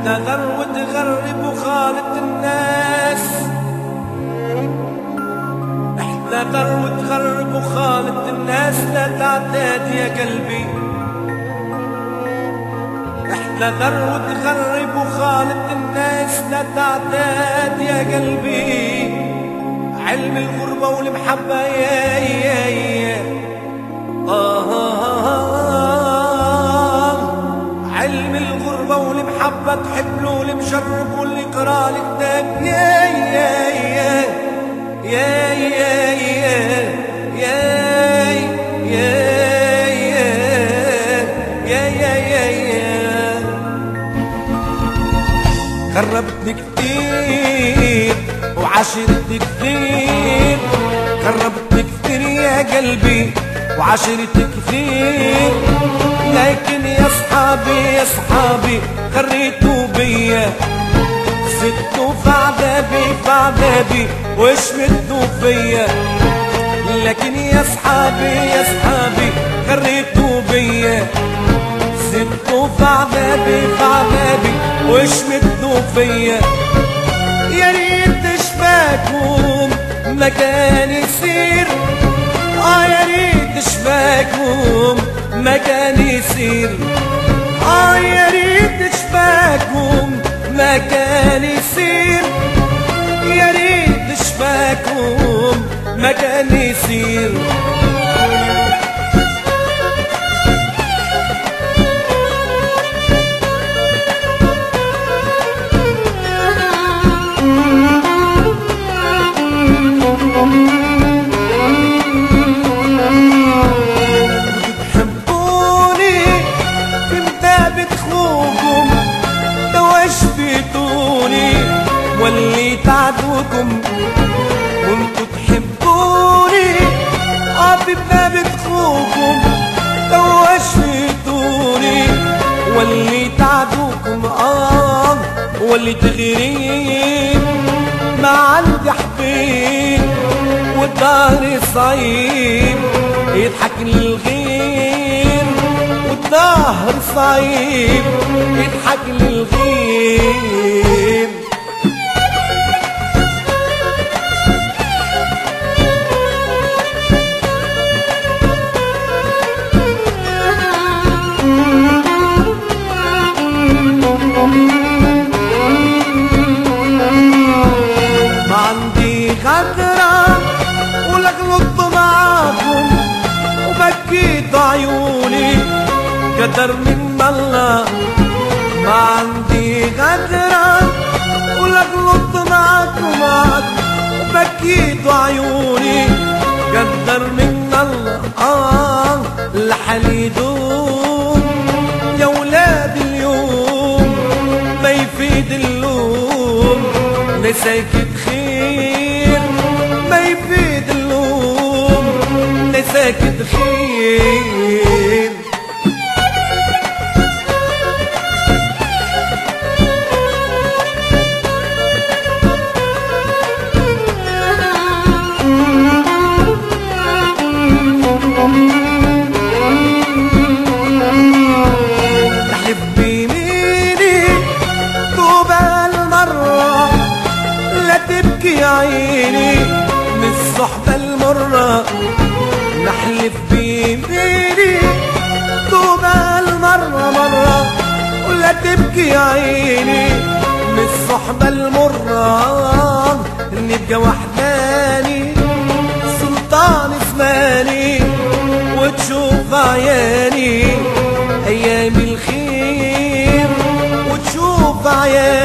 غر وتغرب وخالط الناس، احلى غر وتغرب وخالط الناس، لا تعتاد يا قلبي. احلى غر وتغرب وخالط الناس، لا تعتاد يا قلبي. علم الغربة والمحبة يا علم الغربة والمحبة، تحب له والمشرب واللي قرا لك كتاب يا قربتني كتير وعاشرتني كتير، قربتني كتير يا قلبي وعاشرتني كتير، لكن يا صحابي خريتوا بيا، زدتوا في عذابي وشمتوا فيا. لكن يا صحابي خريتوا بيا، زدتوا في عذابي وشمتوا فيا. يا ريت شفاكم مكان يسير، يا ريت شفاكم مكان يسير، يا ريت شفاكم مكان يسير، يا ريت شفاكم مكان يسير. وليت عدوكم وانتوا تحبوني، بباب اخوكم توشتوني. وليت عدوكم وليت غريب، ما عندي حبيب والدار صعيب، يضحك للغير والدهر صعيب، يضحك للغير. عيوني قدر من الله، ما عندي غدرة ولا غلطت معاكم وبكيت عيوني قدر من الله. الحل يدوم يا ولاد اليوم، ما يفيد اللوم نساكت خير، ما يفيد اللوم نساكت خير. نحلف بيميني طوبى المرة، لا تبكي عيني من الصحبة المرة. نحلف بيميني طوبى المرة ولا تبكي عيني من الصحبة المرة. نبقى وحداني سلطان زماني، وتشوف عياني أيام الخير، وتشوف عياني